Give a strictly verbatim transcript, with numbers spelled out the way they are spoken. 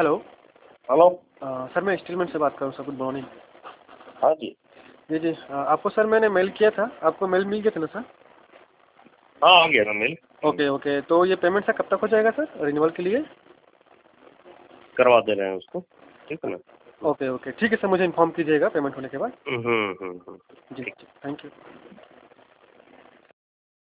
Hello. Hello. अ, sir मैं स्टीलमैन से बात कर रहा हूँ सर, गुड मॉर्निंग। हाँ जी। जी जी, अ, आपको सर मैंने मेल किया था, आपको मेल मिल गया था ना सर? हाँ आ गया ना मेल। ओके ओके, तो ये पेमेंट सर कब तक हो जाएगा सर रिन्यूअल के लिए? करवा दे रहे हैं उसको, ठीक है ना। ओके ओके ठीक है सर, मुझे इन्फॉर्म कीजिएगा पेमेंट होने के बाद। हम्म हम्म हम्म, जी ठीक। Thank you.